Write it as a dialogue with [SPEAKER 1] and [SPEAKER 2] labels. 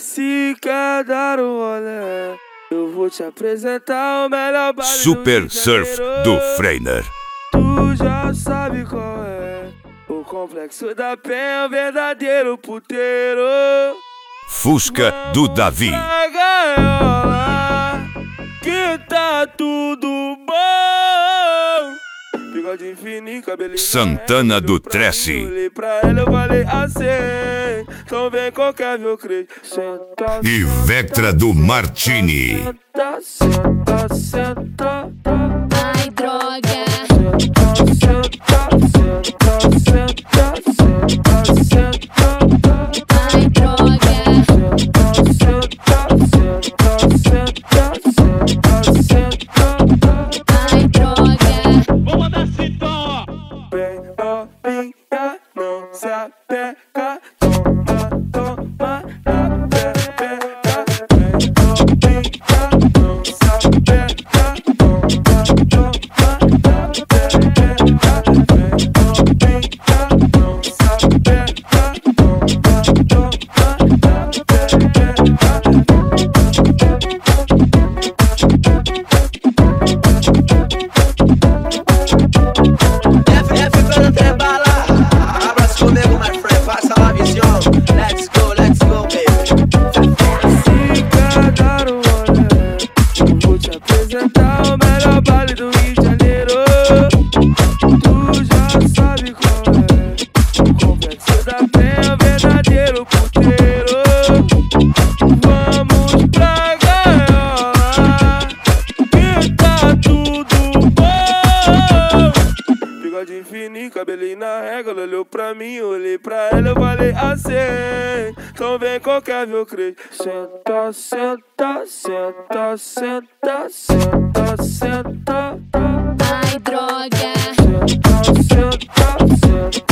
[SPEAKER 1] Se quer dar um rolê, eu vou te apresentar o melhor baile
[SPEAKER 2] Super
[SPEAKER 1] do
[SPEAKER 2] Surf do Freiner.
[SPEAKER 1] Tu já sabe qual é. O Complexo da Penha, verdadeiro puteiro.
[SPEAKER 2] Fusca do Davi.
[SPEAKER 1] Pra gaiola, que tá tudo bom. Bigode fininho, cabelinho
[SPEAKER 2] Santana do Trece.
[SPEAKER 1] Olhei pra ela, eu falei assim. Então vem qualquer meu crente. Senta,
[SPEAKER 2] E Vectra do Martini.
[SPEAKER 1] senta, senta, senta.
[SPEAKER 3] Ai, droga. Ai, droga. Ai, droga.
[SPEAKER 4] Vou mandar esse tom, ó.
[SPEAKER 1] Bem novinha, não se apega. Toma, toma, na pepeca. Bem novinha, não se apega. Toma, toma, na pepeca. Bem novinha, não se apega. Toma, toma, na pepeca.
[SPEAKER 5] F quando tem bala. Abraço comigo, my friend. Passa a visão. Let's go, baby.
[SPEAKER 1] Se quer dar um rolê, eu vou te apresentar o melhor baile do Rio de Janeiro. Tu já sabe qual é. O Complexo da Penha, verdadeiro puteiro. Vamos pra gaiola, que tá tudo bom. Bigode fininho, cabelinho na régua. Ela olhou pra mim, eu olhei pra ela, eu falei assim. Então vem qualquer meu crente. Senta, senta, senta, senta, senta, senta.
[SPEAKER 3] Ai, droga.
[SPEAKER 1] Senta, senta, senta.